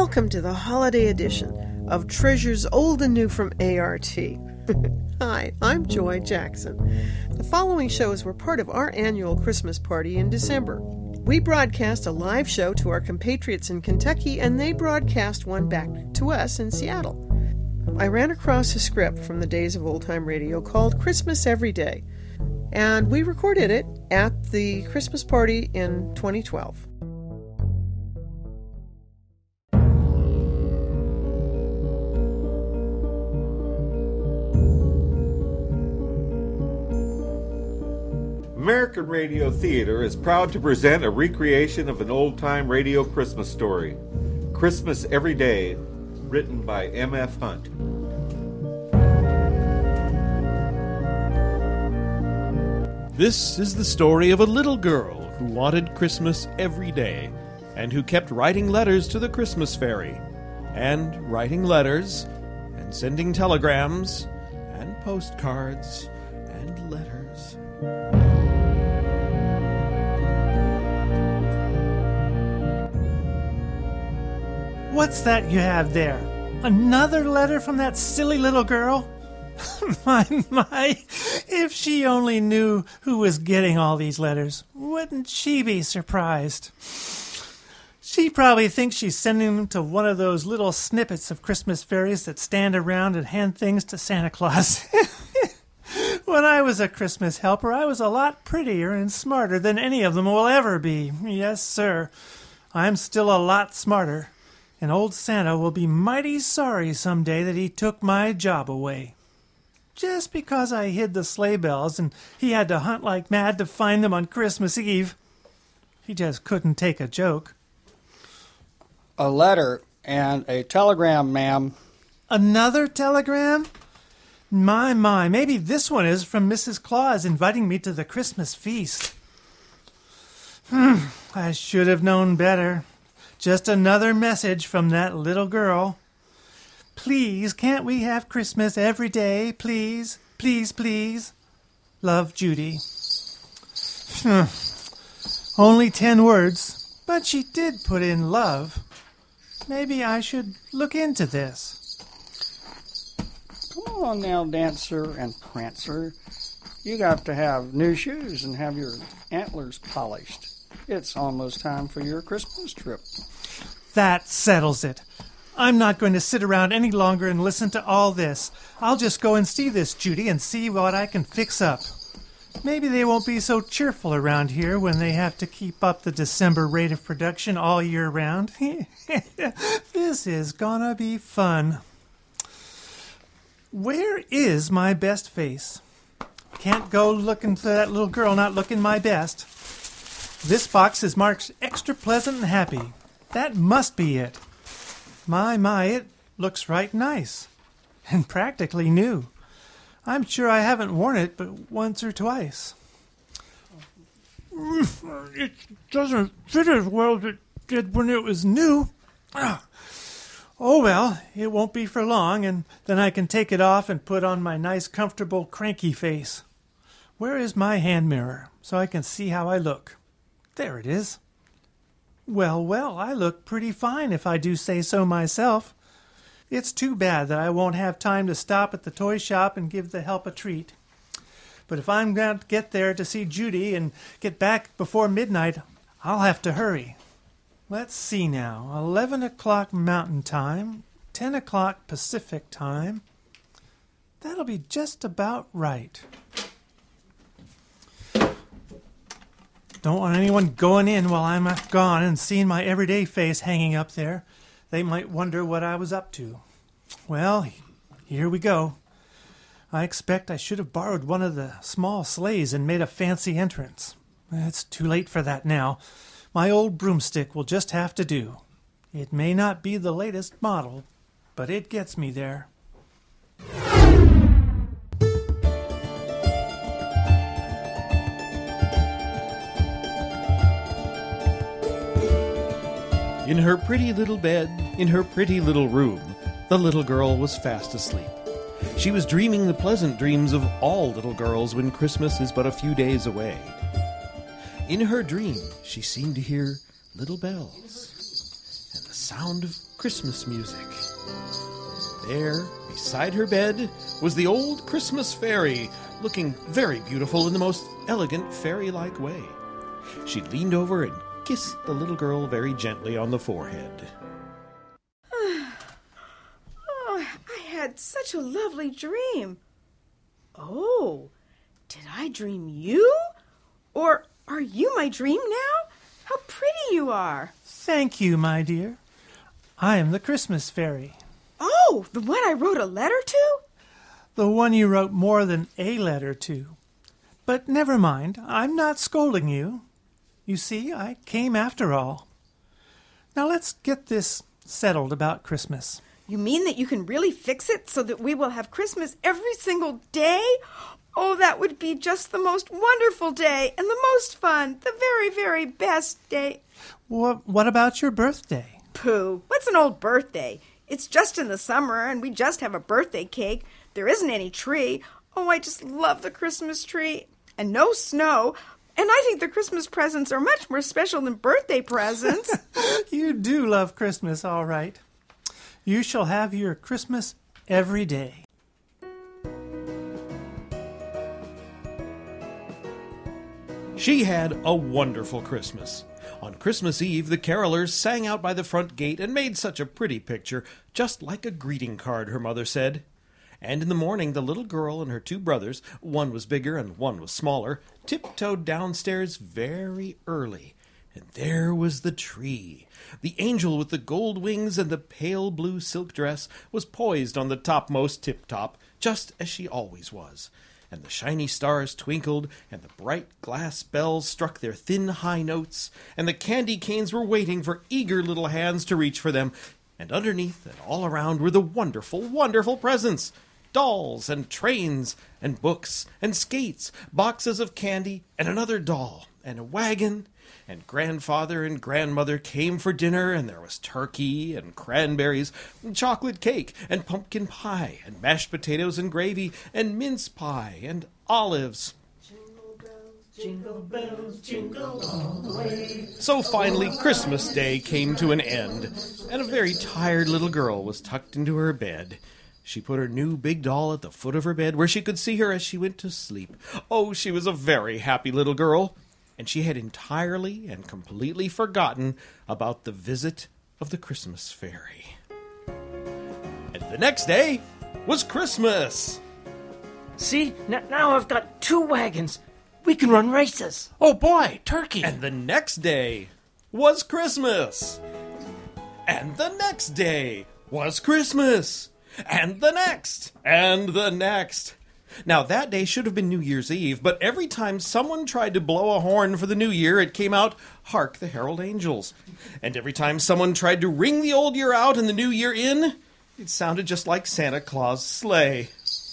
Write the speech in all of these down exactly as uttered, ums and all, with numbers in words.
Welcome to the holiday edition of Treasures Old and New from A R T. Hi, I'm Joy Jackson. The following shows were part of our annual Christmas party in December. We broadcast a live show to our compatriots in Kentucky, and they broadcast one back to us in Seattle. I ran across a script from the days of old-time radio called Christmas Every Day, and we recorded it at the Christmas party in twenty twelve. American Radio Theater is proud to present a recreation of an old-time radio Christmas story, Christmas Every Day, written by M F Hunt. This is the story of a little girl who wanted Christmas every day and who kept writing letters to the Christmas fairy, and writing letters and sending telegrams and postcards and letters. What's that you have there? Another letter from that silly little girl? My, my, if she only knew who was getting all these letters, wouldn't she be surprised? She probably thinks she's sending them to one of those little snippets of Christmas fairies that stand around and hand things to Santa Claus. When I was a Christmas helper, I was a lot prettier and smarter than any of them will ever be. Yes, sir. I'm still a lot smarter. And old Santa will be mighty sorry someday that he took my job away. Just because I hid the sleigh bells and he had to hunt like mad to find them on Christmas Eve. He just couldn't take a joke. A letter and a telegram, ma'am. Another telegram? My, my, maybe this one is from Missus Claus inviting me to the Christmas feast. Hmm, I should have known better. Just another message from that little girl. Please, can't we have Christmas every day? Please, please, please. Love, Judy. Only ten words, but she did put in love. Maybe I should look into this. Come on now, Dancer and Prancer. You got to have new shoes and have your antlers polished. It's almost time for your Christmas trip. That settles it. I'm not going to sit around any longer and listen to all this. I'll just go and see this Judy and see what I can fix up. Maybe they won't be so cheerful around here when they have to keep up the December rate of production all year round. This is gonna be fun. Where is my best face? Can't go looking for that little girl not looking my best. This box is marked extra pleasant and happy. That must be it. My, my, it looks right nice. And practically new. I'm sure I haven't worn it but once or twice. It doesn't fit as well as it did when it was new. Oh well, it won't be for long, and then I can take it off and put on my nice, comfortable, cranky face. Where is my hand mirror, so I can see how I look? There it is. Well, well, I look pretty fine if I do say so myself. It's too bad that I won't have time to stop at the toy shop and give the help a treat. But if I'm going to get there to see Judy and get back before midnight, I'll have to hurry. Let's see now. Eleven o'clock Mountain Time, ten o'clock Pacific Time. That'll be just about right. Don't want anyone going in while I'm gone and seeing my everyday face hanging up there. They might wonder what I was up to. Well, here we go. I expect I should have borrowed one of the small sleighs and made a fancy entrance. It's too late for that now. My old broomstick will just have to do. It may not be the latest model, but it gets me there. In her pretty little bed, in her pretty little room, the little girl was fast asleep. She was dreaming the pleasant dreams of all little girls when Christmas is but a few days away. In her dream, she seemed to hear little bells and the sound of Christmas music. There, beside her bed, was the old Christmas fairy, looking very beautiful in the most elegant fairy-like way. She leaned over and kissed the little girl very gently on the forehead. Oh, I had such a lovely dream. Oh, did I dream you? Or are you my dream now? How pretty you are. Thank you, my dear. I am the Christmas fairy. Oh, the one I wrote a letter to? The one you wrote more than a letter to. But never mind, I'm not scolding you. You see, I came after all. Now let's get this settled about Christmas. You mean that you can really fix it so that we will have Christmas every single day? Oh, that would be just the most wonderful day and the most fun, the very, very best day. What, what about your birthday? Pooh, what's an old birthday? It's just in the summer, and we just have a birthday cake. There isn't any tree. Oh, I just love the Christmas tree. And no snow. And I think the Christmas presents are much more special than birthday presents. You do love Christmas, all right. You shall have your Christmas every day. She had a wonderful Christmas. On Christmas Eve, the carolers sang out by the front gate and made such a pretty picture, just like a greeting card, her mother said. And in the morning, the little girl and her two brothers, one was bigger and one was smaller, tiptoed downstairs very early. And there was the tree. The angel with the gold wings and the pale blue silk dress was poised on the topmost tip-top, just as she always was. And the shiny stars twinkled, and the bright glass bells struck their thin high notes, and the candy canes were waiting for eager little hands to reach for them, and underneath and all around were the wonderful, wonderful presents. Dolls and trains and books and skates, boxes of candy and another doll and a wagon. And grandfather and grandmother came for dinner, and there was turkey and cranberries and chocolate cake and pumpkin pie and mashed potatoes and gravy and mince pie and olives. Jingle bells, jingle bells, jingle all the way. So finally Christmas Day came to an end, and a very tired little girl was tucked into her bed. She put her new big doll at the foot of her bed where she could see her as she went to sleep. Oh, she was a very happy little girl. And she had entirely and completely forgotten about the visit of the Christmas fairy. And the next day was Christmas. See, n- now I've got two wagons. We can run races. Oh boy, turkey. And the next day was Christmas. And the next day was Christmas. And the next. And the next. Now, that day should have been New Year's Eve, but every time someone tried to blow a horn for the new year, it came out, "Hark the Herald Angels." And every time someone tried to ring the old year out and the new year in, it sounded just like Santa Claus' sleigh.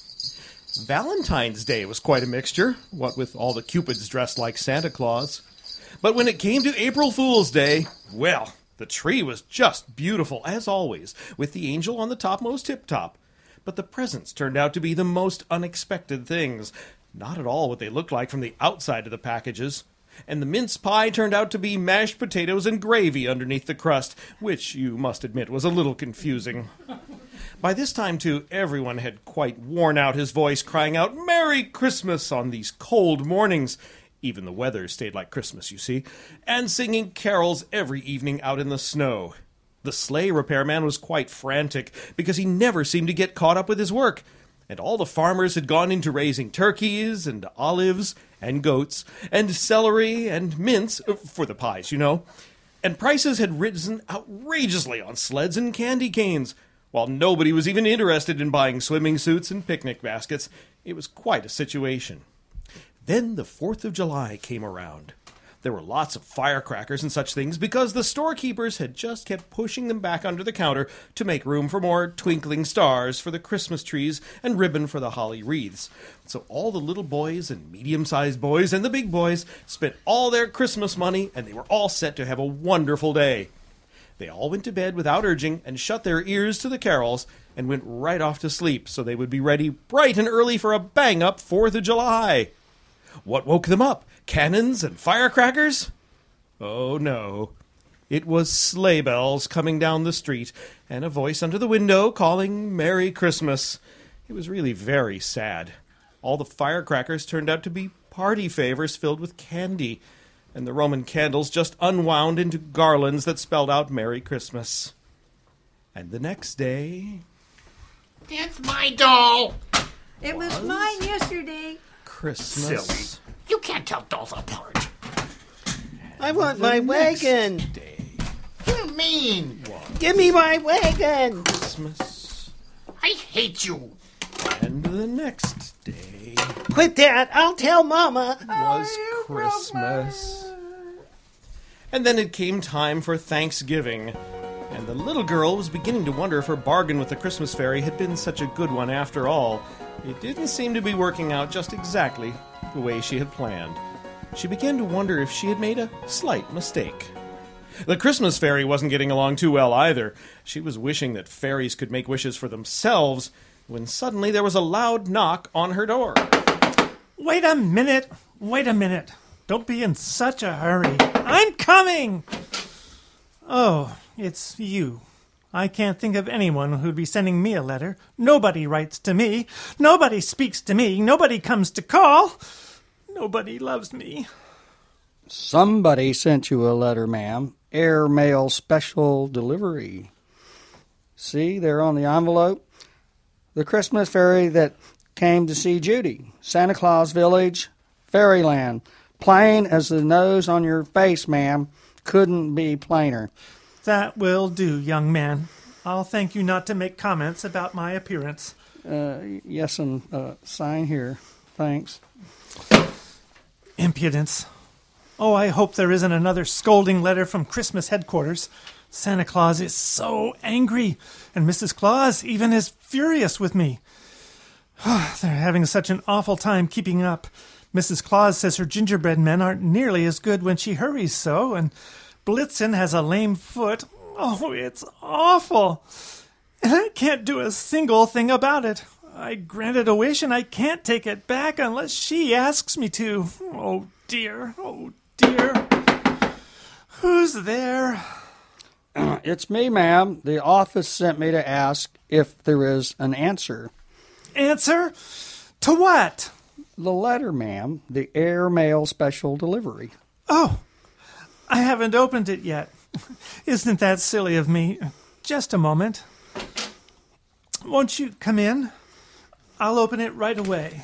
Valentine's Day was quite a mixture, what with all the cupids dressed like Santa Claus. But when it came to April Fool's Day, well, the tree was just beautiful, as always, with the angel on the topmost tip-top. But the presents turned out to be the most unexpected things. Not at all what they looked like from the outside of the packages. And the mince pie turned out to be mashed potatoes and gravy underneath the crust, which, you must admit, was a little confusing. By this time, too, everyone had quite worn out his voice, crying out, "Merry Christmas!" on these cold mornings. Even the weather stayed like Christmas, you see. And singing carols every evening out in the snow. The sleigh repairman was quite frantic, because he never seemed to get caught up with his work. And all the farmers had gone into raising turkeys and olives and goats and celery and mince, for the pies, you know. And prices had risen outrageously on sleds and candy canes, while nobody was even interested in buying swimming suits and picnic baskets. It was quite a situation. Then the fourth of July came around. There were lots of firecrackers and such things because the storekeepers had just kept pushing them back under the counter to make room for more twinkling stars for the Christmas trees and ribbon for the holly wreaths. So all the little boys and medium-sized boys and the big boys spent all their Christmas money, and they were all set to have a wonderful day. They all went to bed without urging and shut their ears to the carols and went right off to sleep so they would be ready bright and early for a bang-up fourth of July. What woke them up? Cannons and firecrackers? Oh, no. It was sleigh bells coming down the street, and a voice under the window calling Merry Christmas. It was really very sad. All the firecrackers turned out to be party favors filled with candy, and the Roman candles just unwound into garlands that spelled out Merry Christmas. And the next day... That's my doll! It was, was mine yesterday. Christmas. Silly. You can't tell dolls apart. I want my wagon. Day. What do you mean? Give me my wagon. Christmas. I hate you. And the next day... Quit that. I'll tell Mama. Was Christmas. And then it came time for Thanksgiving. And the little girl was beginning to wonder if her bargain with the Christmas fairy had been such a good one after all. It didn't seem to be working out just exactly the way she had planned. She began to wonder if she had made a slight mistake. The Christmas fairy wasn't getting along too well either. She was wishing that fairies could make wishes for themselves, when suddenly there was a loud knock on her door. Wait a minute. Wait a minute. Don't be in such a hurry. I'm coming! Oh, it's you. I can't think of anyone who'd be sending me a letter. Nobody writes to me. Nobody speaks to me. Nobody comes to call. Nobody loves me. Somebody sent you a letter, ma'am. Air mail special delivery. See, there on the envelope? The Christmas fairy that came to see Judy. Santa Claus Village, Fairyland. Plain as the nose on your face, ma'am. Couldn't be plainer. That will do, young man. I'll thank you not to make comments about my appearance. Uh, yes, and uh, sign here. Thanks. Impudence. Oh, I hope there isn't another scolding letter from Christmas headquarters. Santa Claus is so angry, and Missus Claus even is furious with me. They're having such an awful time keeping up. Missus Claus says her gingerbread men aren't nearly as good when she hurries so, and Blitzen has a lame foot. Oh, it's awful. And I can't do a single thing about it. I granted a wish and I can't take it back unless she asks me to. Oh, dear. Oh, dear. Who's there? It's me, ma'am. The office sent me to ask if there is an answer. Answer? To what? The letter, ma'am. The air mail special delivery. Oh, I haven't opened it yet. Isn't that silly of me? Just a moment. Won't you come in? I'll open it right away.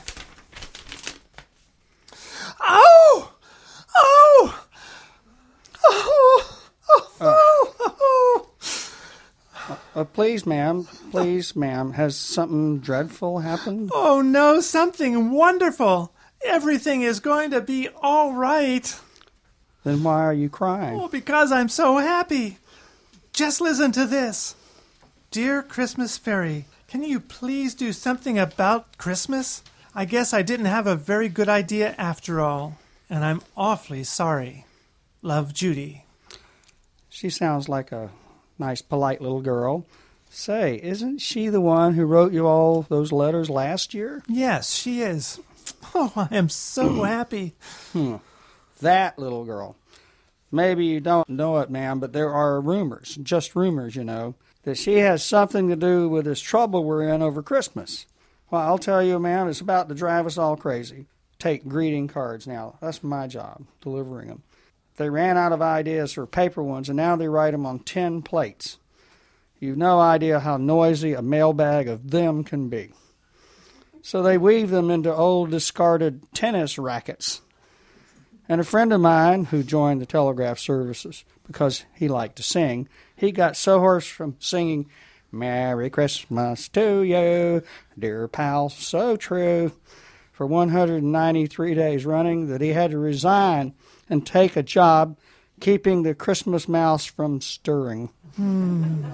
Oh! Oh! Oh! Oh! Oh! Uh, uh, please, ma'am. Please, ma'am. Has something dreadful happened? Oh, no, something wonderful. Everything is going to be all right. Then why are you crying? Oh, because I'm so happy. Just listen to this. Dear Christmas Fairy, can you please do something about Christmas? I guess I didn't have a very good idea after all, and I'm awfully sorry. Love, Judy. She sounds like a nice, polite little girl. Say, isn't she the one who wrote you all those letters last year? Yes, she is. Oh, I am so happy. Hmm. That little girl. Maybe you don't know it, ma'am, but there are rumors, just rumors, you know, that she has something to do with this trouble we're in over Christmas. Well, I'll tell you, ma'am, it's about to drive us all crazy. Take greeting cards now. That's my job, delivering them. They ran out of ideas for paper ones, and now they write them on tin plates. You've no idea how noisy a mailbag of them can be. So they weave them into old discarded tennis rackets. And a friend of mine who joined the telegraph services because he liked to sing, he got so hoarse from singing, Merry Christmas to you, dear pal, so true, for one hundred ninety-three days running that he had to resign and take a job keeping the Christmas mouse from stirring. Hmm.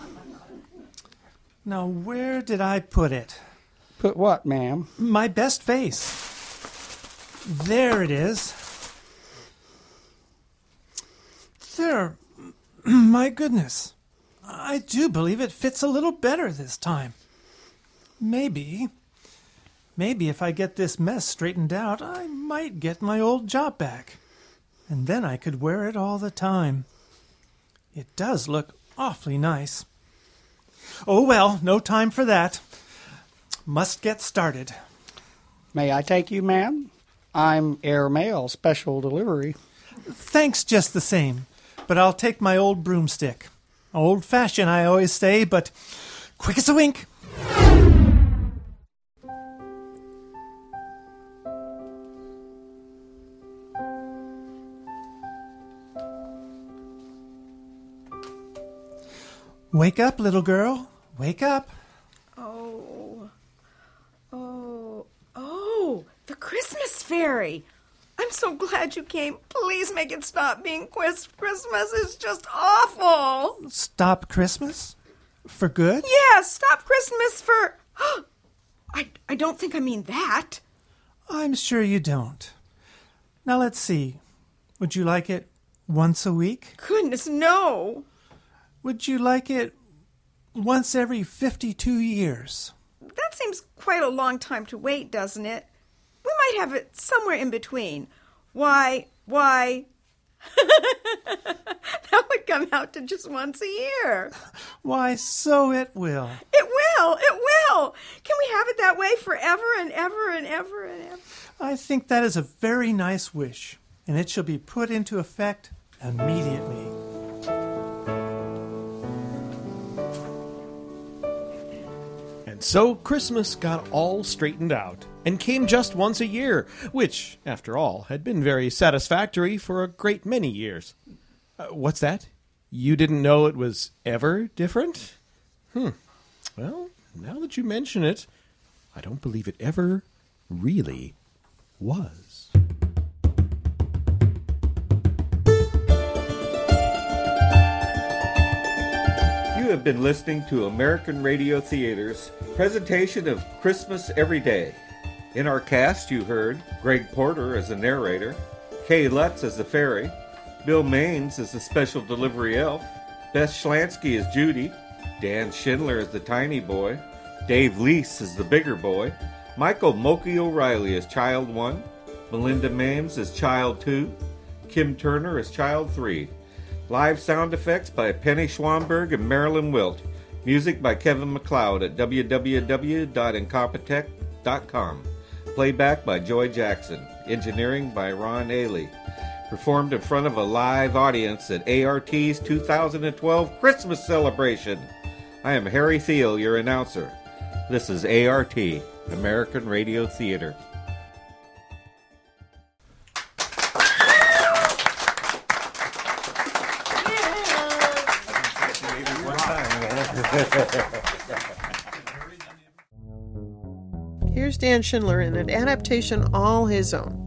Now, where did I put it? Put what, ma'am? My best face. There it is. There. My goodness. I do believe it fits a little better this time. Maybe. Maybe if I get this mess straightened out, I might get my old job back. And then I could wear it all the time. It does look awfully nice. Oh, well, no time for that. Must get started. May I take you, ma'am? I'm Air Mail Special Delivery. Thanks just the same, but I'll take my old broomstick. Old-fashioned, I always say, but quick as a wink. Wake up, little girl. Wake up. Oh. Oh. Oh, the Christmas fairy. I'm so glad you came. Please make it stop being Quis- Christmas. It's just awful. Stop Christmas? For good? Yeah, stop Christmas for... I, I don't think I mean that. I'm sure you don't. Now let's see. Would you like it once a week? Goodness, no. Would you like it once every fifty-two years? That seems quite a long time to wait, doesn't it? We might have it somewhere in between. Why, why... that would come out to just once a year. Why, so it will. It will, it will. Can we have it that way forever and ever and ever and ever? I think that is a very nice wish, and it shall be put into effect immediately. And so Christmas got all straightened out and came just once a year, which, after all, had been very satisfactory for a great many years. Uh, what's that? You didn't know it was ever different? Hmm. Well, now that you mention it, I don't believe it ever really was. You have been listening to American Radio Theater's presentation of Christmas Every Day. In our cast, you heard Greg Porter as the narrator, Kay Lutz as the fairy, Bill Maines as the special delivery elf, Beth Schlansky as Judy, Dan Schindler as the tiny boy, Dave Lease as the bigger boy, Michael Moki O'Reilly as child one, Melinda Mames as child two, Kim Turner as child three. Live sound effects by Penny Schwamberg and Marilyn Wilt. Music by Kevin MacLeod at w w w dot incompetech dot com. Playback by Joy Jackson. Engineering by Ron Ailey. Performed in front of a live audience at A R T's two thousand twelve Christmas celebration. I am Harry Thiel, your announcer. This is A R T, American Radio Theater. Here's Dan Schindler in an adaptation all his own.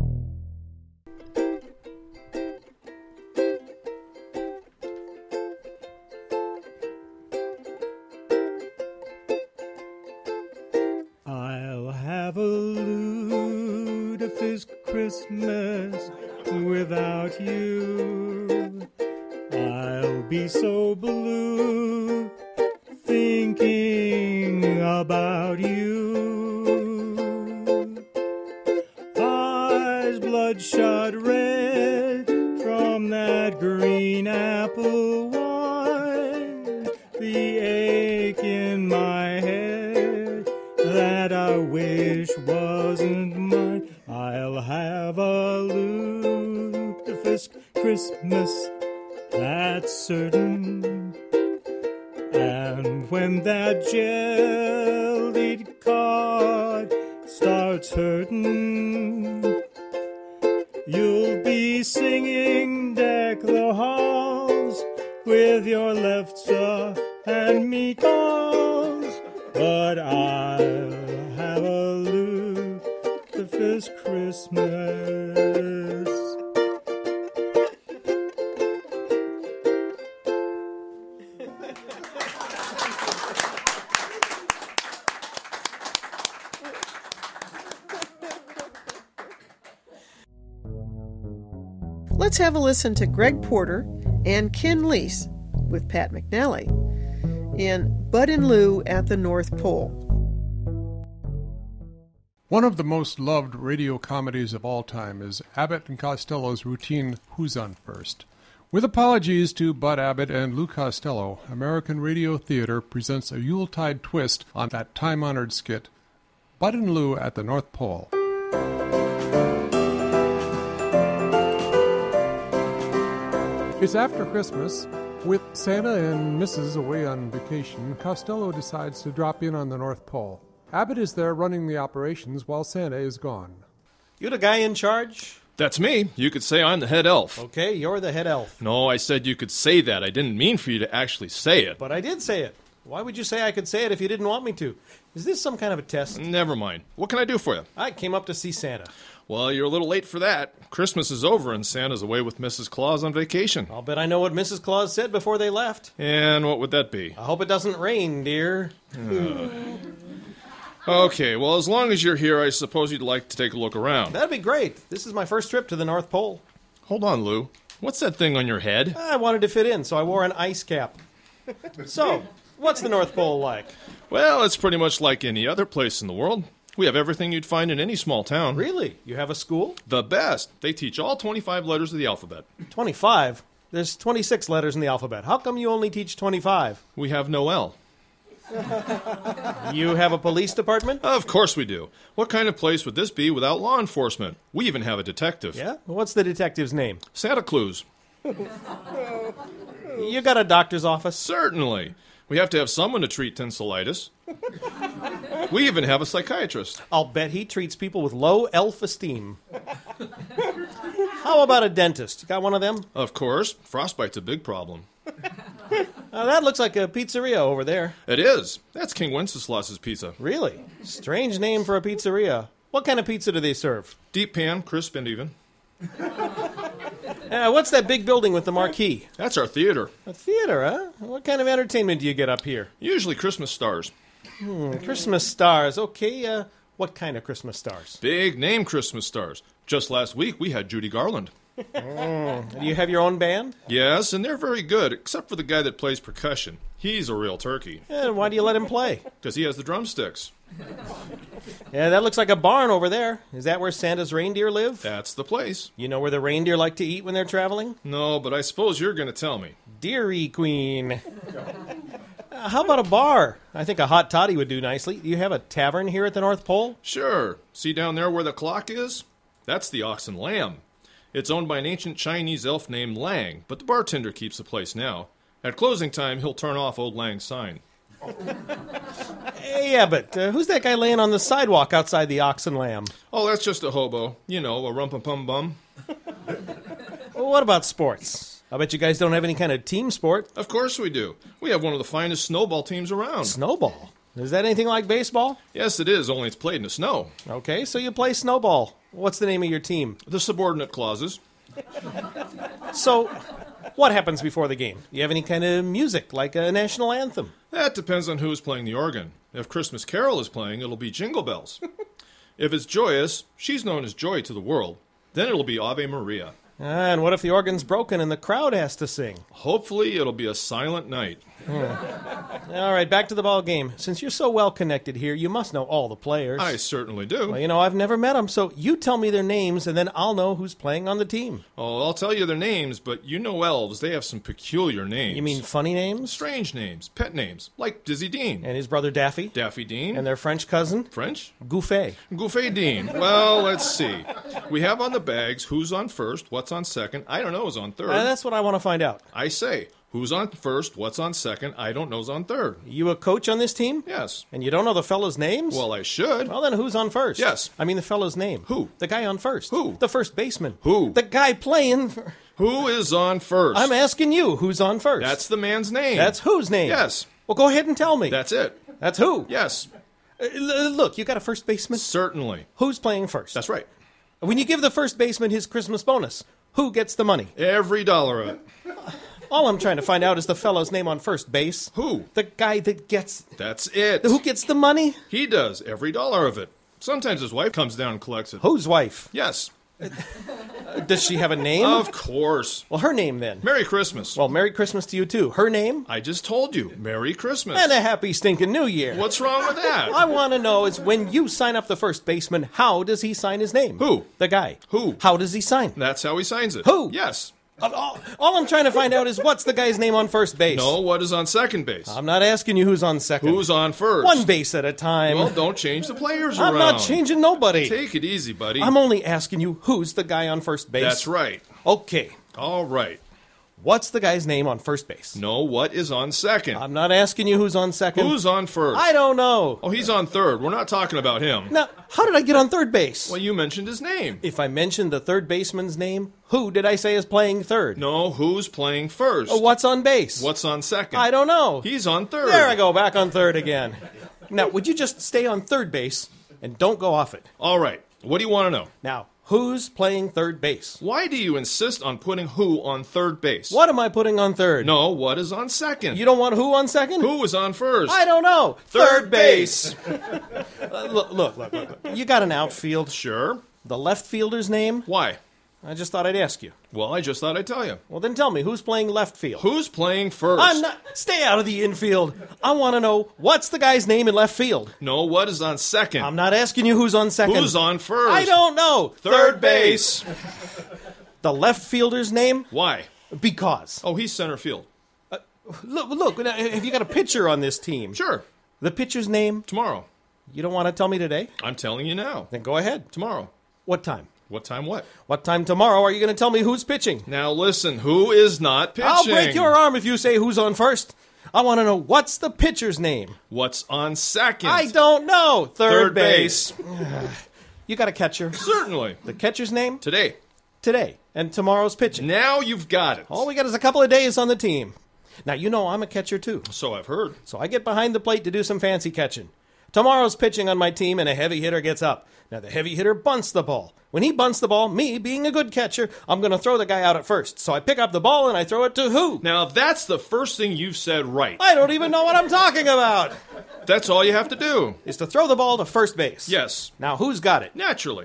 I'll have a lutefisk Christmas without you. I'll be so blue thinking about you. Eyes bloodshot red from that green apple wine. The ache in my head that I wish wasn't mine. I'll have a lutefisk Christmas, that's certain. And when that jellied card starts hurting, you'll be singing Deck the Halls with your lefts and meatballs. But I'll have a lutefisk Christmas. Let's have a listen to Greg Porter and Ken Lease with Pat McNally in Bud and Lou at the North Pole. One of the most loved radio comedies of all time is Abbott and Costello's routine Who's on First, With apologies to Bud Abbott and Lou Costello, American Radio Theater presents a Yuletide twist on that time-honored skit, Bud and Lou at the North Pole. It's after Christmas. With Santa and Missus away on vacation, Costello decides to drop in on the North Pole. Abbott is there running the operations while Santa is gone. You the guy in charge? That's me. You could say I'm the head elf. Okay, you're the head elf. No, I said you could say that. I didn't mean for you to actually say it. But I did say it. Why would you say I could say it if you didn't want me to? Is this some kind of a test? Never mind. What can I do for you? I came up to see Santa. Well, you're a little late for that. Christmas is over and Santa's away with Missus Claus on vacation. I'll bet I know what Missus Claus said before they left. And what would that be? I hope it doesn't rain, dear. Uh. Okay, well, as long as you're here, I suppose you'd like to take a look around. That'd be great. This is my first trip to the North Pole. Hold on, Lou. What's that thing on your head? I wanted to fit in, so I wore an ice cap. So, what's the North Pole like? Well, it's pretty much like any other place in the world. We have everything you'd find in any small town. Really? You have a school? The best. They teach all twenty-five letters of the alphabet. twenty-five? There's twenty-six letters in the alphabet. How come you only teach twenty-five? We have no L. You have a police department? Of course we do. What kind of place would this be without law enforcement? We even have a detective. Yeah? What's the detective's name? Santa Claus. You got a doctor's office? Certainly. We have to have someone to treat tonsillitis. We even have a psychiatrist. I'll bet he treats people with low elf-esteem. How about a dentist? You got one of them? Of course. Frostbite's a big problem. Now, that looks like a pizzeria over there. It is. That's King Wenceslas's pizza. Really? Strange name for a pizzeria. What kind of pizza do they serve? Deep pan, crisp and even. Uh, what's that big building with the marquee? That's our theater. A theater, huh? What kind of entertainment do you get up here? Usually Christmas stars. Hmm, Christmas stars. Okay, uh, what kind of Christmas stars? Big name Christmas stars. Just last week we had Judy Garland. Mm. Do you have your own band? Yes, and they're very good, except for the guy that plays percussion. He's a real turkey. And why do you let him play? Because he has the drumsticks. Yeah, that looks like a barn over there. Is that where Santa's reindeer live? That's the place. You know where the reindeer like to eat when they're traveling? No, but I suppose you're going to tell me. Dairy Queen. Uh, how about a bar? I think a hot toddy would do nicely. Do you have a tavern here at the North Pole? Sure. See down there where the clock is? That's the Ox and Lamb. It's owned by an ancient Chinese elf named Lang, but the bartender keeps the place now. At closing time, he'll turn off old Lang's sign. Yeah, but uh, who's that guy laying on the sidewalk outside the Ox and Lamb? Oh, that's just a hobo. You know, a rum-pum-pum-bum. Well, what about sports? I bet you guys don't have any kind of team sport. Of course we do. We have one of the finest snowball teams around. Snowball? Is that anything like baseball? Yes, it is, only it's played in the snow. Okay, so you play snowball. What's the name of your team? The subordinate clauses. So, what happens before the game? Do you have any kind of music, like a national anthem? That depends on who's playing the organ. If Christmas Carol is playing, it'll be Jingle Bells. If it's joyous, she's known as Joy to the world. Then it'll be Ave Maria. And what if the organ's broken and the crowd has to sing? Hopefully it'll be a silent night. Hmm. All right, back to the ball game. Since you're so well connected here, you must know all the players. I certainly do. Well, you know, I've never met them, so you tell me their names, and then I'll know who's playing on the team. Oh, I'll tell you their names, but you know elves, they have some peculiar names. You mean funny names? Strange names, pet names, like Dizzy Dean. And his brother Daffy? Daffy Dean. And their French cousin? French? Gouffet. Gouffet Dean. Well, let's see. We have on the bags who's on first, what's on second, I don't know who's on third. Uh, that's what I want to find out. I say, who's on first, what's on second, I don't know's on third. You a coach on this team? Yes. And you don't know the fellows' names? Well, I should. Well, then who's on first? Yes. I mean the fellow's name. Who? The guy on first. Who? The first baseman. Who? The guy playing... For... Who is on first? I'm asking you, who's on first? That's the man's name. That's whose name? Yes. Well, go ahead and tell me. That's it. That's who? Yes. Uh, l- look, you got a first baseman? Certainly. Who's playing first? That's right. When you give the first baseman his Christmas bonus, who gets the money? Every dollar of it. All I'm trying to find out is the fellow's name on first base. Who? The guy that gets... That's it. Who gets the money? He does, every dollar of it. Sometimes his wife comes down and collects it. Whose wife? Yes. Uh, does she have a name? Of course. Well, her name then. Merry Christmas. Well, Merry Christmas to you too. Her name? I just told you. Merry Christmas. And a happy stinking New Year. What's wrong with that? I want to know is when you sign up the first baseman, how does he sign his name? Who? The guy. Who? How does he sign? That's how he signs it. Who? Yes. All, all I'm trying to find out is what's the guy's name on first base. No, what is on second base? I'm not asking you who's on second. Who's on first? One base at a time. Well, don't change the players I'm around. not changing nobody. Take it easy, buddy. I'm only asking you who's the guy on first base. That's right. Okay. All right. What's the guy's name on first base? No, what is on second? I'm not asking you who's on second. Who's on first? I don't know. Oh, he's on third. We're not talking about him. Now, how did I get on third base? Well, you mentioned his name. If I mentioned the third baseman's name, who did I say is playing third? No, who's playing first? Oh, what's on base? What's on second? I don't know. He's on third. There I go, back on third again. Now, would you just stay on third base and don't go off it? All right. What do you want to know? Now, who's playing third base? Why do you insist on putting who on third base? What am I putting on third? No, what is on second? You don't want who on second? Who is on first? I don't know. Third, Third base. uh, look, look, look, look, look. You got an outfield. Sure. The left fielder's name? Why? I just thought I'd ask you. Well, I just thought I'd tell you. Well, then tell me, who's playing left field? Who's playing first? I'm not... Stay out of the infield. I want to know, what's the guy's name in left field? No, what is on second? I'm not asking you who's on second. Who's on first? I don't know. Third, Third base. The left fielder's name? Why? Because. Oh, he's center field. Uh, look, look, now, have you got a pitcher on this team? Sure. The pitcher's name? Tomorrow. You don't want to tell me today? I'm telling you now. Then go ahead. Tomorrow. What time? What time what? What time tomorrow are you going to tell me who's pitching? Now listen, who is not pitching? I'll break your arm if you say who's on first. I want to know, what's the pitcher's name? What's on second? I don't know. Third, Third base. base. You got a catcher? Certainly. The catcher's name? Today. Today. And tomorrow's pitching. Now you've got it. All we got is a couple of days on the team. Now, you know I'm a catcher too. So I've heard. So I get behind the plate to do some fancy catching. Tomorrow's pitching on my team, and a heavy hitter gets up. Now, the heavy hitter bunts the ball. When he bunts the ball, me, being a good catcher, I'm going to throw the guy out at first. So I pick up the ball, and I throw it to who? Now, that's the first thing you've said right. I don't even know what I'm talking about. That's all you have to do. Is to throw the ball to first base. Yes. Now, who's got it? Naturally.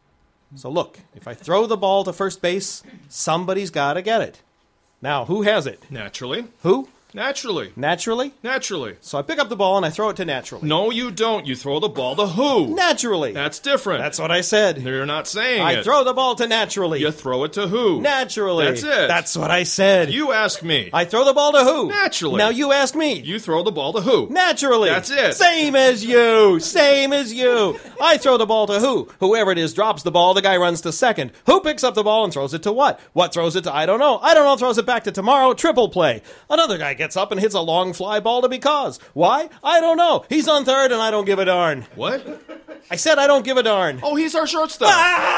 So look, if I throw the ball to first base, somebody's got to get it. Now, who has it? Naturally. Who? Naturally. Naturally? Naturally. So I pick up the ball and I throw it to naturally. No, you don't. You throw the ball to who? Naturally. That's different. That's what I said. You're not saying I it. throw the ball to naturally. You throw it to who? Naturally. That's it. That's what I said. You ask me. I throw the ball to who? Naturally. Now you ask me. You throw the ball to who? Naturally. That's it. Same as you. Same as you. I throw the ball to who? Whoever it is drops the ball. The guy runs to second. Who picks up the ball and throws it to what? What throws it to? I don't know. I don't know. Throws it back to tomorrow. Triple play. Another guy gets up and hits a long fly ball to because. Why? I don't know. He's on third and I don't give a darn. What? I said I don't give a darn. Oh, he's our shortstop.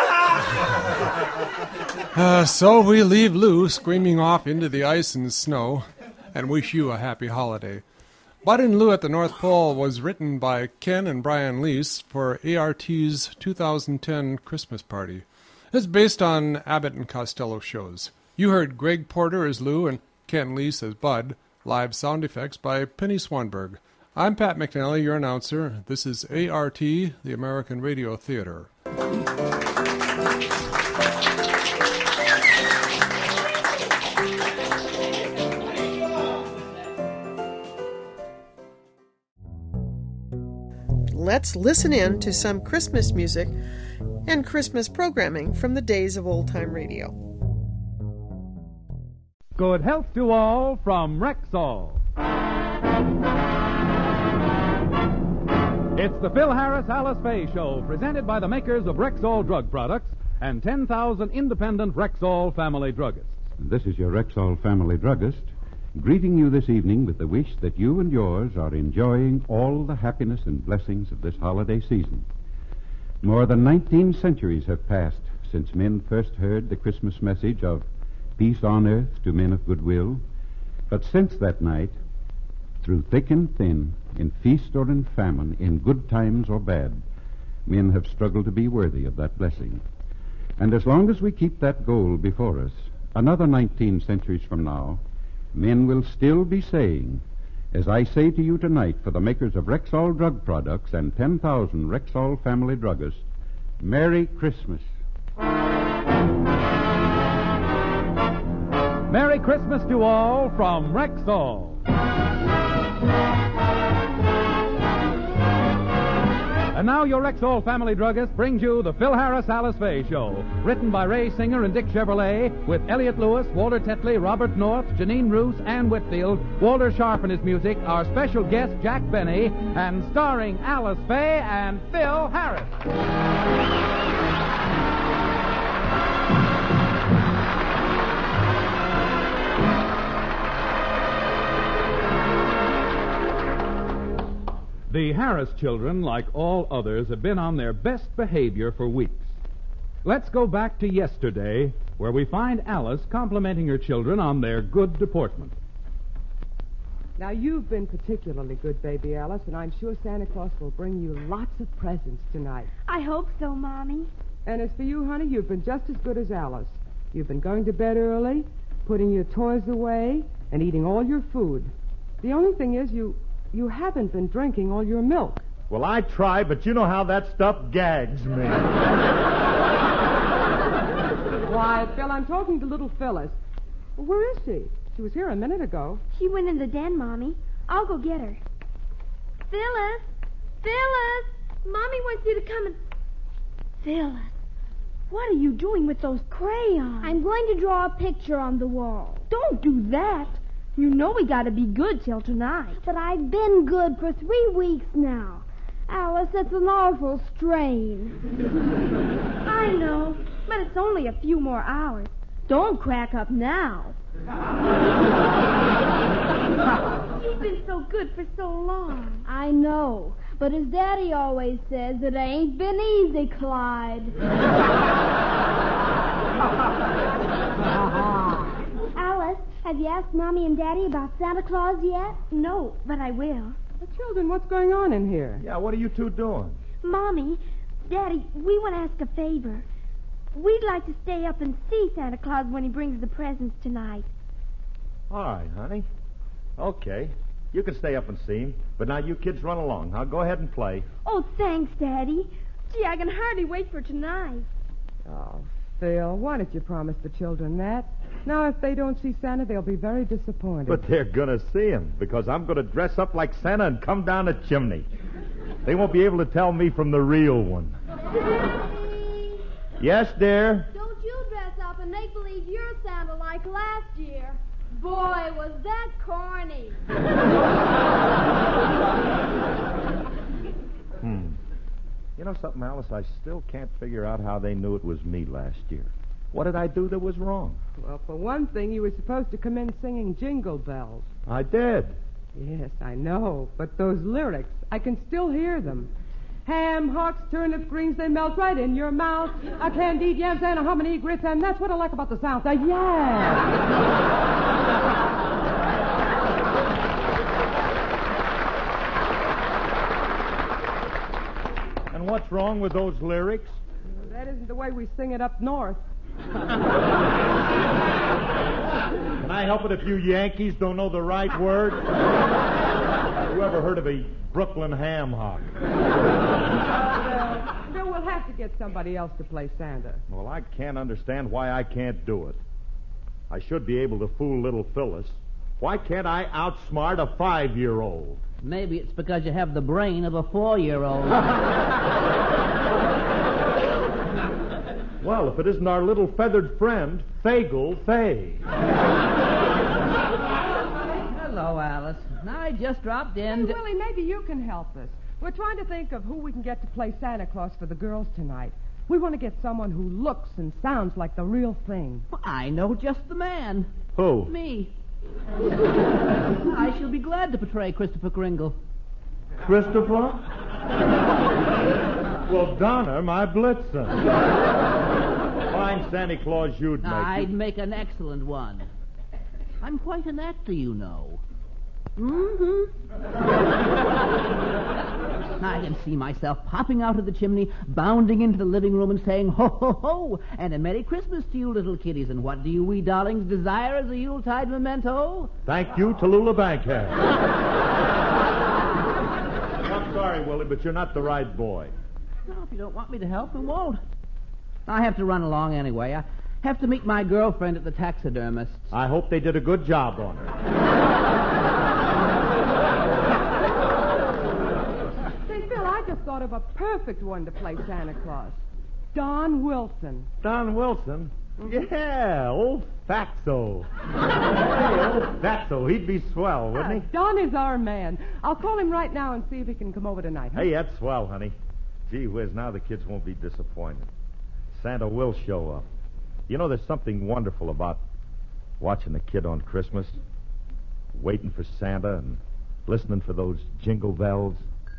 Uh, so we leave Lou screaming off into the ice and snow and wish you a happy holiday. Buddin' Lou at the North Pole was written by Ken and Brian Leese for A R T's two thousand ten Christmas party. It's based on Abbott and Costello shows. You heard Greg Porter as Lou and Ken Leese as Bud. Live sound effects by Penny Swanberg. I'm Pat McNally, your announcer. This is A R T, the American Radio Theater. Let's listen in to some Christmas music and Christmas programming from the days of old-time radio. Good health to all from Rexall. It's the Phil Harris Alice Faye Show, presented by the makers of Rexall drug products and ten thousand independent Rexall family druggists. This is your Rexall family druggist, greeting you this evening with the wish that you and yours are enjoying all the happiness and blessings of this holiday season. More than nineteen centuries have passed since men first heard the Christmas message of peace on earth to men of goodwill. But since that night, through thick and thin, in feast or in famine, in good times or bad, men have struggled to be worthy of that blessing. And as long as we keep that goal before us, another nineteen centuries from now, men will still be saying, as I say to you tonight for the makers of Rexall drug products and ten thousand Rexall family druggists, Merry Christmas. Merry Christmas to all from Rexall. And now your Rexall Family Druggist brings you the Phil Harris Alice Faye Show. Written by Ray Singer and Dick Chevrolet, with Elliot Lewis, Walter Tetley, Robert North, Janine Roos, Ann Whitfield, Walter Sharp and his music, our special guest Jack Benny, and starring Alice Faye and Phil Harris. The Harris children, like all others, have been on their best behavior for weeks. Let's go back to yesterday, where we find Alice complimenting her children on their good deportment. Now, you've been particularly good, baby Alice, and I'm sure Santa Claus will bring you lots of presents tonight. I hope so, Mommy. And as for you, honey, you've been just as good as Alice. You've been going to bed early, putting your toys away, and eating all your food. The only thing is you... You haven't been drinking all your milk. Well, I try, but you know how that stuff gags me. Why, Phil, I'm talking to little Phyllis. Well, where is she? She was here a minute ago. She went in the den, Mommy. I'll go get her. Phyllis! Phyllis! Mommy wants you to come and... Phyllis, what are you doing with those crayons? I'm going to draw a picture on the wall. Don't do that. You know we gotta be good till tonight. But I've been good for three weeks now. Alice, that's an awful strain. I know, but it's only a few more hours. Don't crack up now. You've been so good for so long. I know, but as Daddy always says, it ain't been easy, Clyde. Alice, have you asked Mommy and Daddy about Santa Claus yet? No, but I will. Well, children, what's going on in here? Yeah, what are you two doing? Mommy, Daddy, we want to ask a favor. We'd like to stay up and see Santa Claus when he brings the presents tonight. All right, honey. Okay. You can stay up and see him. But now you kids run along. Now go ahead and play. Oh, thanks, Daddy. Gee, I can hardly wait for tonight. Oh, Phil, why don't you promise the children that? Now, if they don't see Santa, they'll be very disappointed. But they're going to see him, because I'm going to dress up like Santa and come down the chimney. They won't be able to tell me from the real one. Yes, dear? Don't you dress up and make believe you're Santa like last year. Boy, was that corny. Hmm. You know something, Alice? I still can't figure out how they knew it was me last year. What did I do that was wrong? Well, for one thing, you were supposed to come in singing Jingle Bells. I did. Yes, I know. But those lyrics, I can still hear them. Ham, hocks, turnips, greens, they melt right in your mouth. A candied yams and a hominy grits, and that's what I like about the South. The yams. And what's wrong with those lyrics? That isn't the way we sing it up north. Can I help it if you Yankees don't know the right word? You ever heard of a Brooklyn ham hock? Uh, no, we'll have to get somebody else to play Santa. Well, I can't understand why I can't do it. I should be able to fool little Phyllis. Why can't I outsmart a five-year-old? Maybe it's because you have the brain of a four-year-old. Well, if it isn't our little feathered friend, Fagel Fay. Hello, Alice. I just dropped in. Hey, Willie, maybe you can help us. We're trying to think of who we can get to play Santa Claus for the girls tonight. We want to get someone who looks and sounds like the real thing. Well, I know just the man. Who? Me. I shall be glad to portray Christopher Kringle. Christopher? Well, Donner, my Blitzen. Fine Santa Claus you'd make. I'd make an excellent one. I'm quite an actor, you know. Mm-hmm. I can see myself popping out of the chimney, bounding into the living room and saying, ho, ho, ho, and a Merry Christmas to you, little kiddies. And what do you wee darlings desire as a Yuletide memento? Thank you, Tallulah Bankhead. I'm sorry, Willie, but you're not the right boy. No, if you don't want me to help, we won't. I have to run along anyway. I have to meet my girlfriend at the taxidermist's. I hope they did a good job on her. Say, Phil, I just thought of a perfect one to play Santa Claus. Don Wilson. Don Wilson? Yeah, old Fatso. Hey, old Fatso. He'd be swell, wouldn't he? Uh, Don is our man. I'll call him right now and see if he can come over tonight. Huh? Hey, that's swell, honey. Gee whiz, now the kids won't be disappointed. Santa will show up. You know, there's something wonderful about watching a kid on Christmas, waiting for Santa and listening for those jingle bells.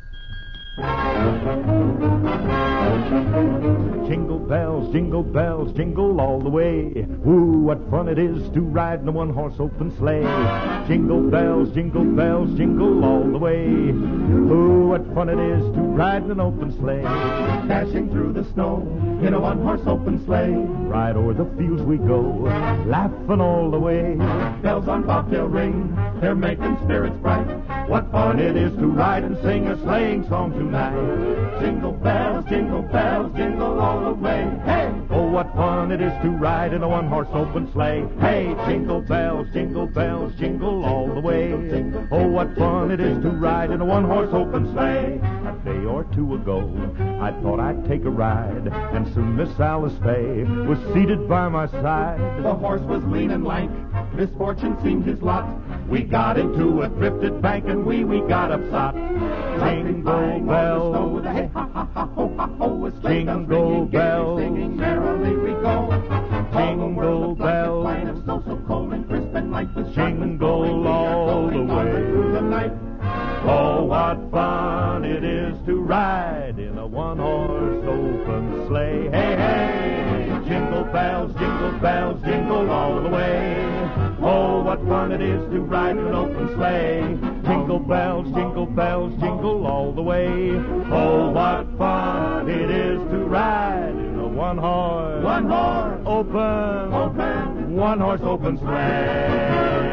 Jingle bells, jingle bells, jingle all the way. Ooh, what fun it is to ride in a one-horse open sleigh. Jingle bells, jingle bells, jingle all the way. Ooh, what fun it is to ride in an open sleigh. Dashing through the snow in a one-horse open sleigh. Right o'er the fields we go, laughing all the way. Bells on bobtail ring, they're making spirits bright. What fun it is to ride and sing a sleighing song tonight. Jingle bells, jingle bells, jingle all the way. Hey! Oh, what fun it is to ride in a one-horse open sleigh. Hey! Jingle bells, jingle bells, jingle all the way. Oh, what fun it is to ride in a one-horse open sleigh. A day or two ago, I thought I'd take a ride, and soon Miss Alice Faye was seated by my side. The horse was lean and lank, misfortune seemed his lot. We got into a thrifted bank and we, we got upsot. Jingle bells, hey, ha, ha, ha, ho, ha, ho, jingle bells, singing merrily we go. Jingle bells, like so, so cold and crisp and light the jingle all the way through the night. Oh, what fun it is to ride in a one-horse open sleigh. Hey, hey, jingle bells, jingle bells, jingle all the way. Oh, what fun it is to ride in an open sleigh. Jingle bells, jingle bells, jingle all the way. Oh, what fun it is to ride in a one-horse, one-horse open, open, one-horse open sleigh.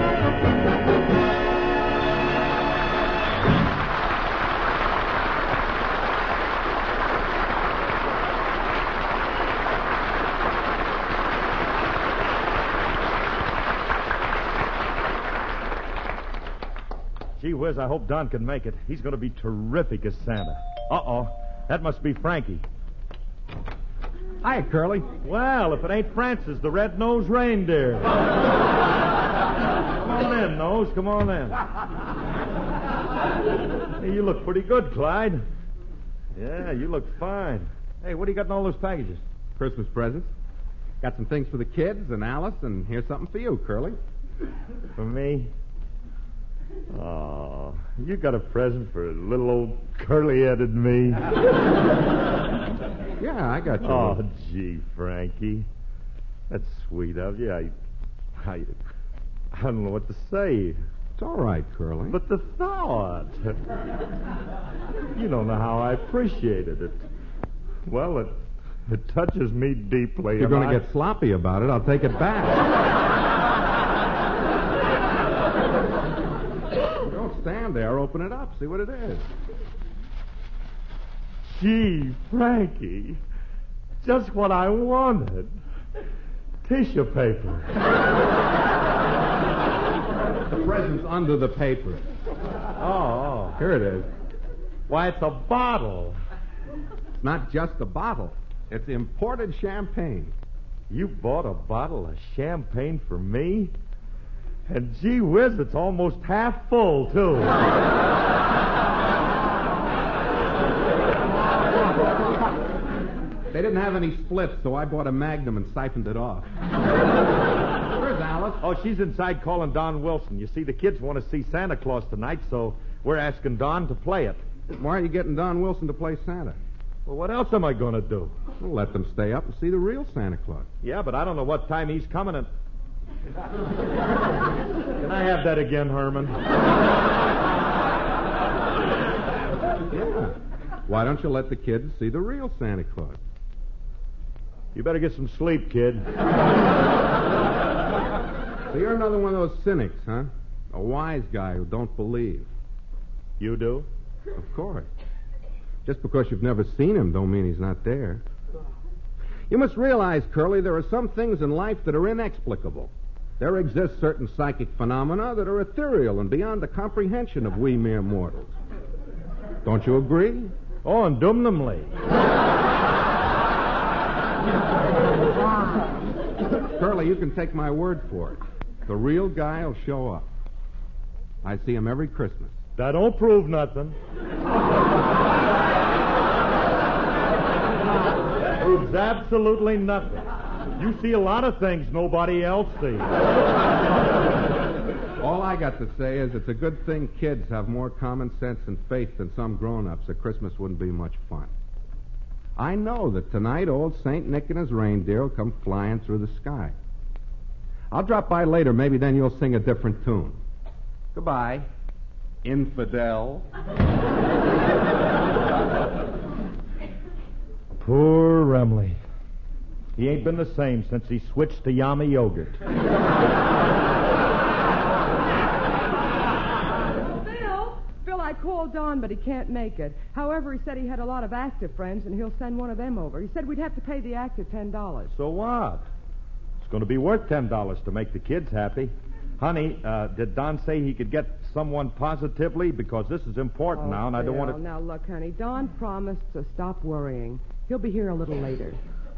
Gee whiz, I hope Don can make it. He's going to be terrific as Santa. Uh-oh. That must be Frankie. Hi, Curly. Well, if it ain't Francis, the red-nosed reindeer. Come on in, Nose. Come on in. Hey, you look pretty good, Clyde. Yeah, you look fine. Hey, what do you got in all those packages? Christmas presents. Got some things for the kids and Alice, and here's something for you, Curly. For me? Oh, you got a present for little old curly-headed me. Yeah, I got you. Oh, gee, Frankie. That's sweet of you. I, I, I don't know what to say. It's all right, Curly. But the thought. You don't know how I appreciated it. Well, it, it touches me deeply. If you're going to I... get sloppy about it, I'll take it back. Stand there, open it up, see what it is. Gee, Frankie, just what I wanted. Tissue paper. The present's under the paper. Oh, oh, here it is. Why, it's a bottle. It's not just a bottle. It's imported champagne. You bought a bottle of champagne for me? And gee whiz, it's almost half full, too. They didn't have any splits, so I bought a Magnum and siphoned it off. Where's Alice? Oh, she's inside calling Don Wilson. You see, the kids want to see Santa Claus tonight, so we're asking Don to play it. Why are you getting Don Wilson to play Santa? Well, what else am I going to do? Well, let them stay up and see the real Santa Claus. Yeah, but I don't know what time he's coming and... Can I have that again, Herman? Yeah. Why don't you let the kids see the real Santa Claus? You better get some sleep, kid. So you're another one of those cynics, huh? A wise guy who don't believe. You do? Of course. Just because you've never seen him don't mean he's not there. You must realize, Curly, there are some things in life that are inexplicable. There exist certain psychic phenomena that are ethereal and beyond the comprehension of we mere mortals. Don't you agree? Oh, indubitably. Curly, you can take my word for it. The real guy will show up. I see him every Christmas. That don't prove nothing. That proves absolutely nothing. You see a lot of things nobody else sees. All I got to say is it's a good thing kids have more common sense and faith than some grown-ups, or Christmas wouldn't be much fun. I know that tonight old Saint Nick and his reindeer will come flying through the sky. I'll drop by later. Maybe then you'll sing a different tune. Goodbye, infidel. Poor Remley. He ain't been the same since he switched to Yama yogurt. Phil, Phil, I called Don, but he can't make it. However, he said he had a lot of active friends, and he'll send one of them over. He said we'd have to pay the active ten dollars. So what? It's going to be worth ten dollars to make the kids happy. Honey, uh, did Don say he could get someone positively? Because this is important Oh, now, and I don't Phil, want to... Now, look, honey, Don promised to stop worrying. He'll be here a little later.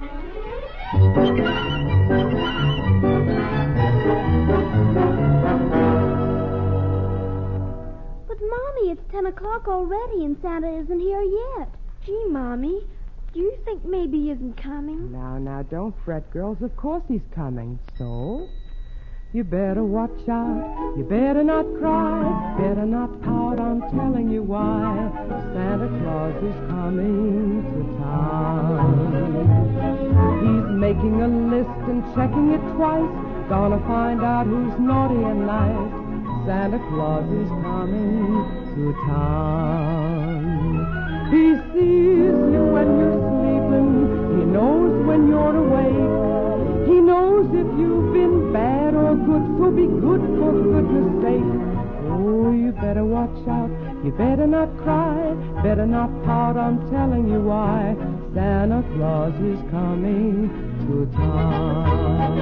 But, Mommy, it's ten o'clock already and Santa isn't here yet. Gee, Mommy, do you think maybe he isn't coming? Now, now, don't fret, girls. Of course he's coming. So, you better watch out. You better not cry. Better not pout. I'm telling you why. Santa Claus is coming to town. He's making a list and checking it twice. Gonna find out who's naughty and nice. Santa Claus is coming to town. He sees you when you're sleeping. He knows when you're awake. He knows if you've been bad or good, so be good for goodness sake. Oh, you better watch out. You better not cry. Better not pout. I'm telling you why. Santa Claus is coming to town.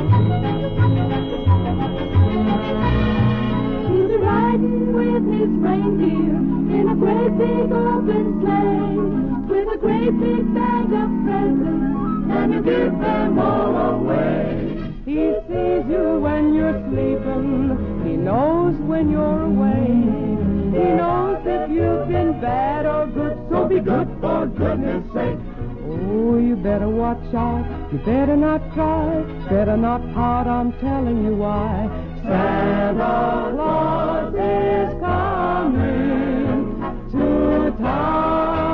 He'll be riding with his reindeer in a great big open sleigh with a great big bag of presents, and you give them all away. He sees you when you're sleeping. He knows when you're away. He knows if you've been bad or good, so be good for goodness sake. Oh, you better watch out. You better not cry. Better not pout. I'm telling you why. Santa Claus is coming to town.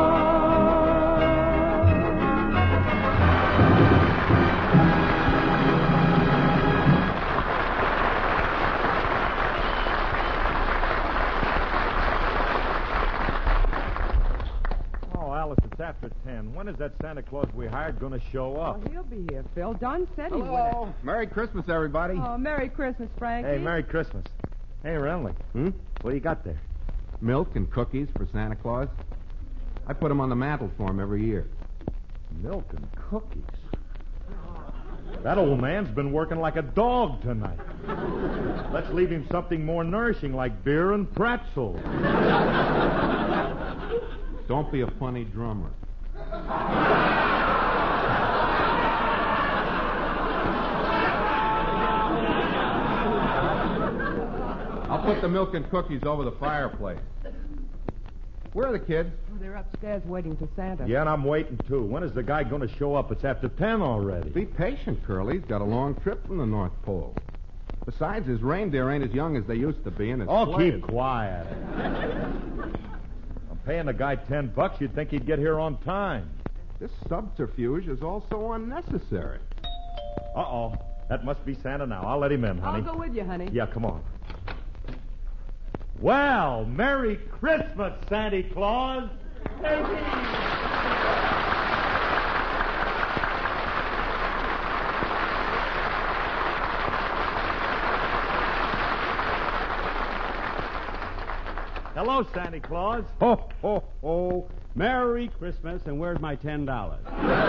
It's after ten. When is that Santa Claus we hired going to show up? Oh, he'll be here, Phil. Don said he would. Hello. Merry Christmas, everybody. Oh, Merry Christmas, Frankie. Hey, Merry Christmas. Hey, Renly. Hmm? What do you got there? Milk and cookies for Santa Claus. I put them on the mantle for him every year. Milk and cookies? That old man's been working like a dog tonight. Let's leave him something more nourishing like beer and pretzels. Don't be a funny drummer. I'll put the milk and cookies over the fireplace. Where are the kids? Oh, they're upstairs waiting for Santa. Yeah, and I'm waiting, too. When is the guy going to show up? It's after ten already. Be patient, Curly. He's got a long trip from the North Pole. Besides, his reindeer ain't as young as they used to be, and it's Oh, slayed. keep quiet. I'm paying the guy ten bucks. You'd think he'd get here on time. This subterfuge is also unnecessary. Uh-oh. That must be Santa now. I'll let him in, honey. I'll go with you, honey. Yeah, come on. Well, Merry Christmas, Santa Claus. Hello, Santa Claus. Ho, ho, ho. Merry Christmas, and where's my ten dollars?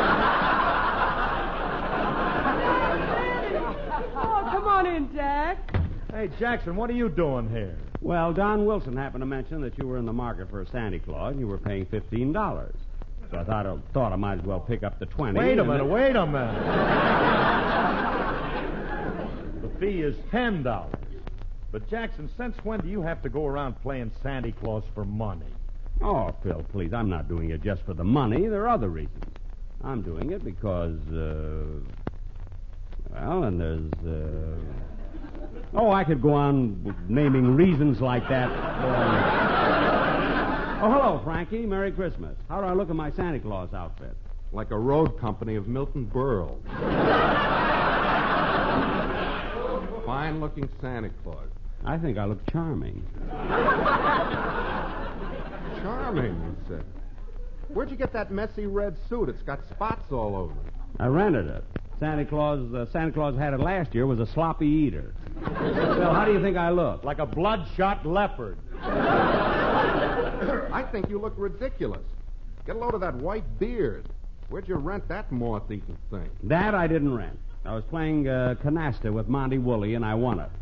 Oh, come on in, Jack. Hey, Jackson, what are you doing here? Well, Don Wilson happened to mention that you were in the market for a Santa Claus, and you were paying fifteen dollars. So I thought, I thought I might as well pick up the twenty. Wait a and minute, then- wait a minute. The fee is ten dollars. But, Jackson, since when do you have to go around playing Santa Claus for money? Oh, Phil, please, I'm not doing it just for the money. There are other reasons. I'm doing it because, uh... Well, and there's, uh... Oh, I could go on naming reasons like that. Uh... Oh, hello, Frankie. Merry Christmas. How do I look in my Santa Claus outfit? Like a road company of Milton Berle. Fine-looking Santa Claus. I think I look charming. Charming, you said. Where'd you get that messy red suit? It's got spots all over it. I rented it. Santa Claus, uh, Santa Claus had it last year, was a sloppy eater. Well, how do you think I look? Like a bloodshot leopard. I think you look ridiculous. Get a load of that white beard. Where'd you rent that moth-eating thing? That I didn't rent. I was playing uh, canasta with Monty Woolley, and I won it.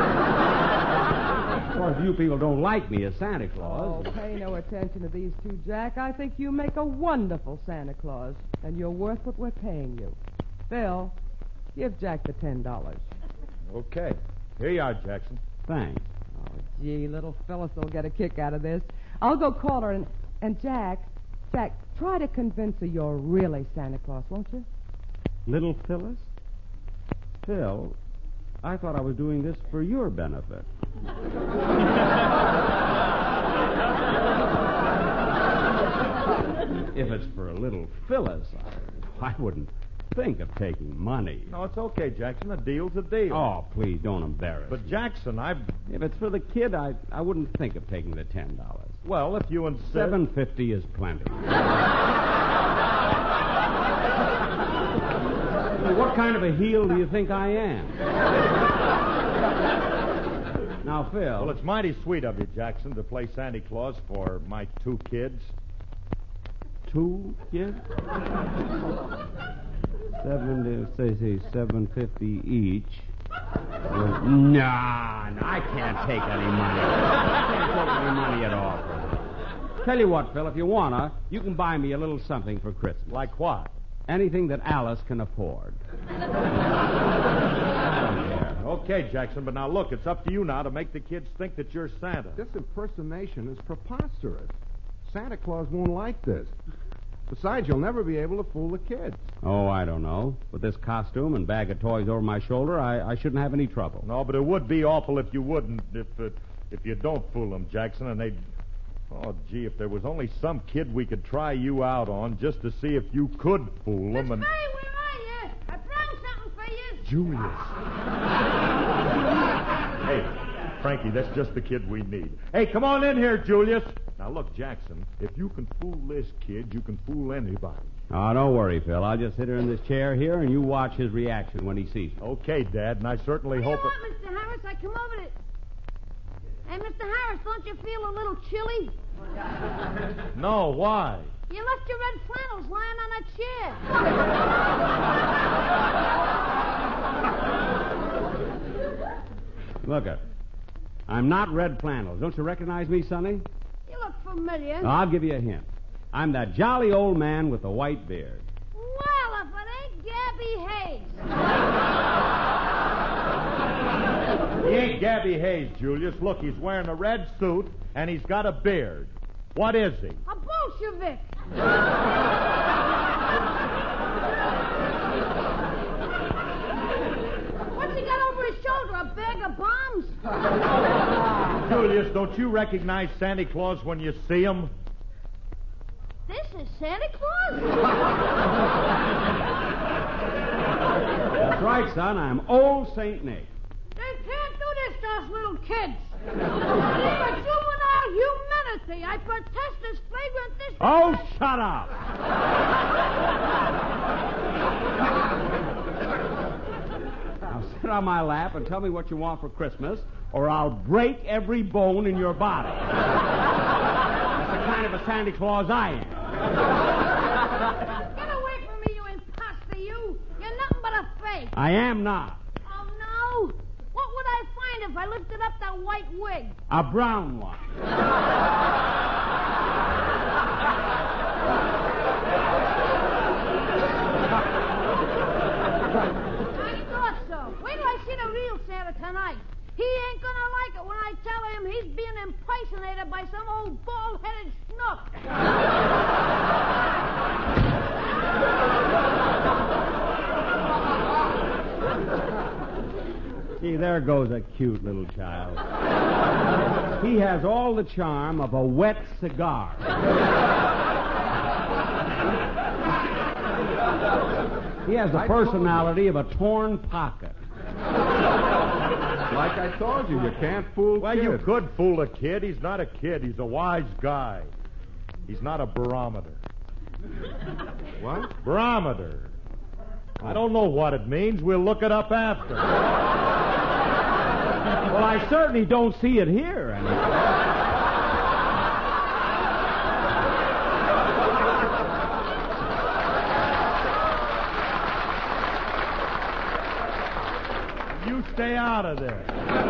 Of course, you people don't like me as Santa Claus. Oh, pay no attention to these two, Jack. I think you make a wonderful Santa Claus, and you're worth what we're paying you. Phil, give Jack the ten dollars. Okay. Here you are, Jackson. Thanks. Oh, gee, little Phyllis will get a kick out of this. I'll go call her, and, and Jack, Jack, try to convince her you're really Santa Claus, won't you? Little Phyllis? Phil, I thought I was doing this for your benefit. If it's for a little Phyllis, I, I wouldn't think of taking money. No, it's okay, Jackson. A deal's a deal. Oh, please don't embarrass But, me. Jackson, I... If it's for the kid, I I wouldn't think of taking the ten dollars. Well, if you insist... Seven fifty is plenty. What kind of a heel do you think I am? Now, Phil... Well, it's mighty sweet of you, Jackson, to play Santa Claus for my two kids. Two kids? Seven, say, say, seven fifty each. Well, nah, nah, I can't take any money. I can't take any money at all. Tell you what, Phil, if you wanna, you can buy me a little something for Christmas. Like what? Anything that Alice can afford. Okay, Jackson, but now look, it's up to you now to make the kids think that you're Santa. This impersonation is preposterous. Santa Claus won't like this. Besides, you'll never be able to fool the kids. Oh, I don't know. With this costume and bag of toys over my shoulder, I, I shouldn't have any trouble. No, but it would be awful if you wouldn't, if uh, if you don't fool them, Jackson, and they'd... Oh, gee, if there was only some kid we could try you out on just to see if you could fool them and... Hey, where are you? I brought something for you. Julius. Hey, Frankie, that's just the kid we need. Hey, come on in here, Julius. Now, look, Jackson, if you can fool this kid, you can fool anybody. Oh, don't worry, Phil. I'll just sit here in this chair here, and you watch his reaction when he sees me. Okay, Dad, and I certainly What do you hope... want, Mister Harris? I come over to... Hey, Mister Harris, don't you feel a little chilly? No, why? You left your red flannels lying on a chair. Look it. I'm not Red Flannels. Don't you recognize me, Sonny? You look familiar. I'll give you a hint. I'm that jolly old man with the white beard. Well, if it ain't Gabby Hayes. He ain't Gabby Hayes, Julius. Look, he's wearing a red suit, and he's got a beard. What is he? A Bolshevik. What's he got over his shoulder? A bag of bombs? Julius, don't you recognize Santa Claus when you see him? This is Santa Claus? That's right, son. I'm old Saint Nick. They can't do this to us little kids. For juvenile humanity, I protest this flagrant dis... Oh, shut up! Now sit on my lap and tell me what you want for Christmas, or I'll break every bone in your body. That's the kind of a Santa Claus I am. Get away from me, you imposter, you. You're nothing but a fake. I am not. Oh, no. What would I find if I lifted up that white wig? A brown one. I thought so. Wait till I see the real Santa tonight. He ain't gonna like it when I tell him he's being impersonated by some old bald-headed snook. See, there goes a cute little child. He has all the charm of a wet cigar. He has the personality of a torn pocket. Like I told you, you can't fool Well, kids. you could fool a kid. He's not a kid. He's a wise guy. He's not a barometer. What? Barometer. I don't know what it means. We'll look it up after. Well, I certainly don't see it here. You stay out of there.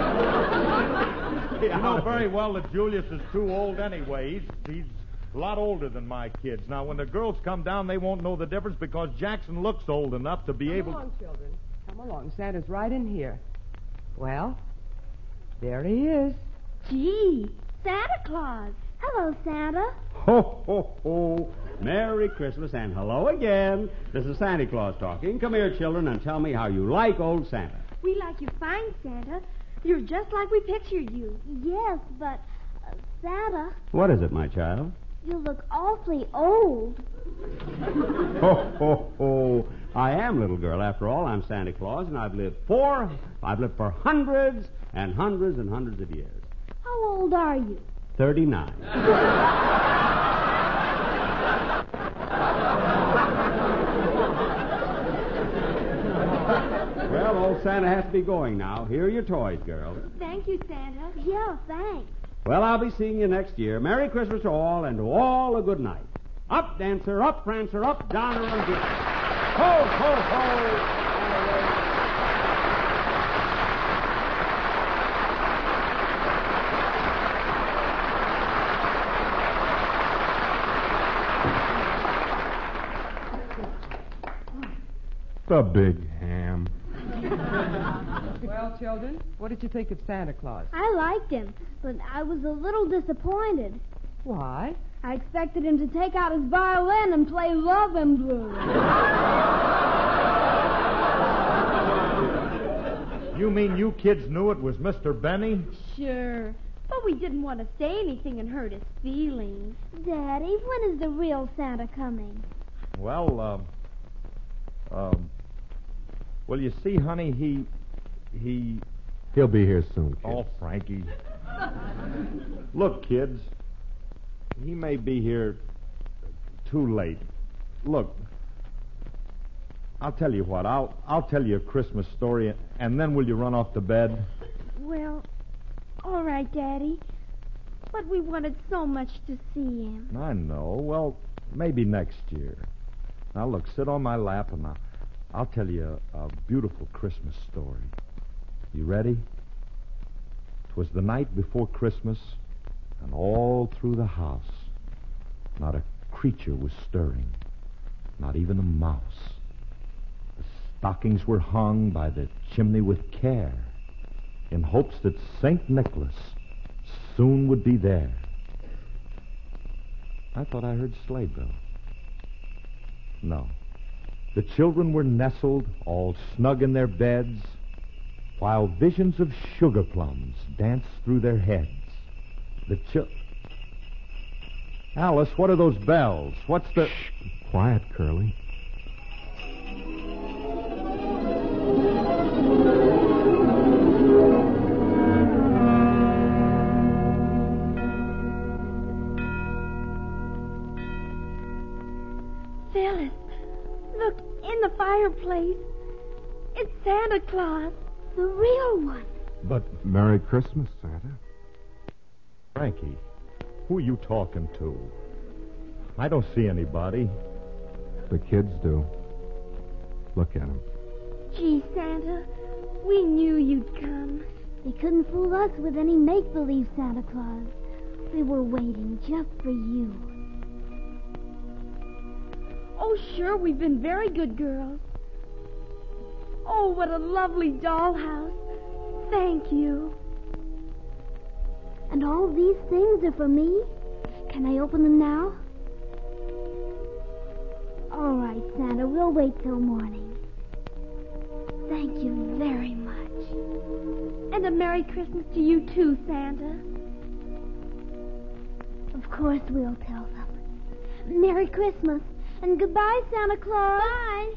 You know very well that Julius is too old anyway. He's, he's a lot older than my kids. Now, when the girls come down, they won't know the difference because Jackson looks old enough to be Come able... along, children. Come along. Santa's right in here. Well, there he is. Gee, Santa Claus. Hello, Santa. Ho, ho, ho. Merry Christmas and hello again. This is Santa Claus talking. Come here, children, and tell me how you like old Santa. We like you fine, Santa. You're just like we pictured you. Yes, but, uh, Santa, What is it, my child? you look awfully old. Ho, ho, ho. I am, little girl. After all, I'm Santa Claus, and I've lived for, I've lived for hundreds and hundreds and hundreds of years. How old are you? Thirty-nine. Well, old Santa has to be going now. Here are your toys, girls. Thank you, Santa. Yeah, thanks. Well, I'll be seeing you next year. Merry Christmas to all, and to all a good night. Up, Dancer, up, Prancer, up, Donner and Dick. Ho, ho, ho! The big ham. Well, children, what did you think of Santa Claus? I liked him, but I was a little disappointed. Why? I expected him to take out his violin and play Love and Blue. You mean you kids knew it was Mister Benny? Sure, but we didn't want to say anything and hurt his feelings. Daddy, when is the real Santa coming? Well, um... Um... Well, you see, honey, he... He... He'll be here soon, kid. Oh, Frankie. Look, kids. He may be here too late. Look, I'll tell you what. I'll I'll tell you a Christmas story, and then will you run off to bed? Well, all right, Daddy. But we wanted so much to see him. I know. Well, maybe next year. Now, look, sit on my lap, and I'll, I'll tell you a, a beautiful Christmas story. You ready? 'Twas the night before Christmas, and all through the house, not a creature was stirring, not even a mouse. The stockings were hung by the chimney with care, in hopes that Saint Nicholas soon would be there. I thought I heard sleigh bells. No. The children were nestled, all snug in their beds, while visions of sugar plums danced through their heads. The chil... Alice, what are those bells? What's the... Shh. Quiet, Curly. Phyllis, look in the fireplace. It's Santa Claus, the real one. But, Merry Christmas, Santa. Frankie, who are you talking to? I don't see anybody. The kids do. Look at them. Gee, Santa, we knew you'd come. They couldn't fool us with any make-believe Santa Claus. We were waiting just for you. Oh, sure, we've been very good girls. Oh, what a lovely dollhouse. Thank you. And all these things are for me? Can I open them now? All right, Santa, we'll wait till morning. Thank you very much. And a Merry Christmas to you too, Santa. Of course we'll tell them. Merry Christmas. And goodbye, Santa Claus. Bye.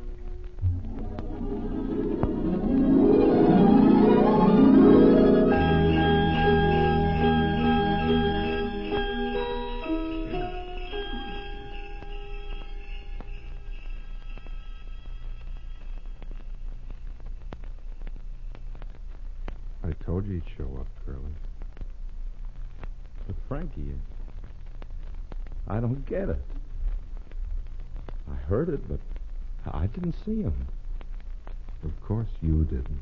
I told you he'd show up, Curly. But Frankie, I don't get it. I heard it, but I didn't see him. Of course you didn't.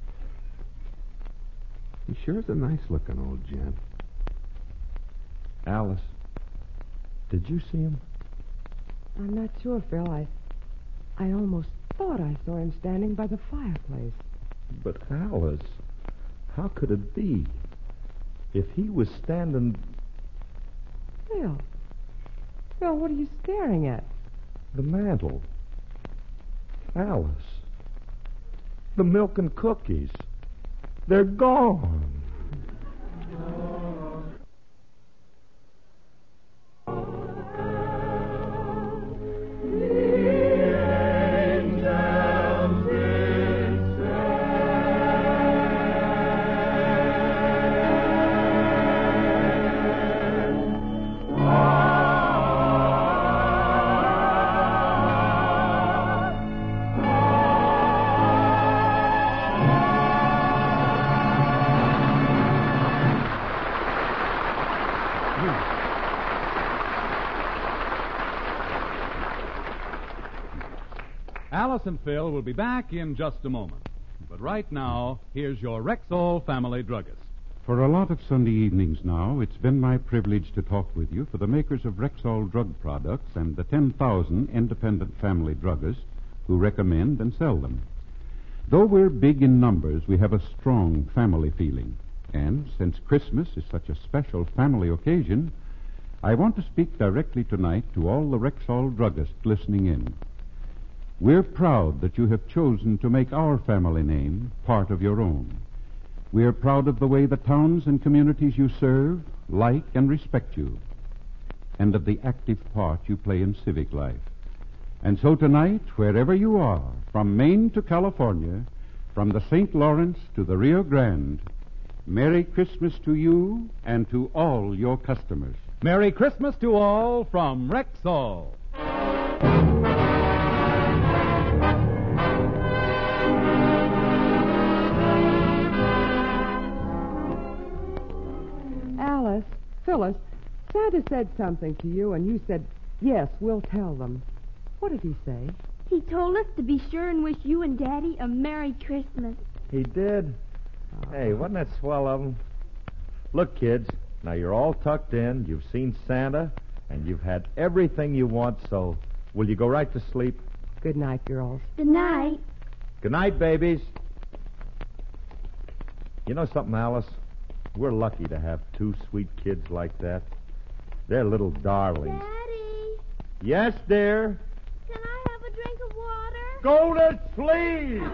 He sure is a nice-looking old gent. Alice, did you see him? I'm not sure, Phil. I, I almost thought I saw him standing by the fireplace. But Alice, how could it be? If he was standing... Phil. Phil, what are you staring at? The mantle. Alice. The milk and cookies. They're gone. Alice and Phil will be back in just a moment. But right now, here's your Rexall family druggist. For a lot of Sunday evenings now, it's been my privilege to talk with you for the makers of Rexall drug products and the ten thousand independent family druggists who recommend and sell them. Though we're big in numbers, we have a strong family feeling. And since Christmas is such a special family occasion, I want to speak directly tonight to all the Rexall druggists listening in. We're proud that you have chosen to make our family name part of your own. We're proud of the way the towns and communities you serve like and respect you, and of the active part you play in civic life. And so tonight, wherever you are, from Maine to California, from the Saint Lawrence to the Rio Grande, Merry Christmas to you and to all your customers. Merry Christmas to all from Rexall. Alice, Phyllis, Santa said something to you, and you said, yes, we'll tell them. What did he say? He told us to be sure and wish you and Daddy a Merry Christmas. He did? Hey, wasn't that swell of him? Look, kids, now you're all tucked in, you've seen Santa, and you've had everything you want, so will you go right to sleep? Good night, girls. Good night. Good night, babies. You know something, Alice? We're lucky to have two sweet kids like that. They're little darlings. Daddy, Yes, dear? can I have a drink of water? Go to sleep!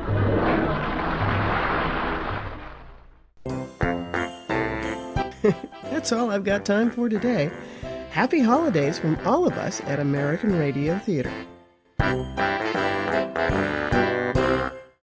That's all I've got time for today. Happy holidays from all of us at American Radio Theater.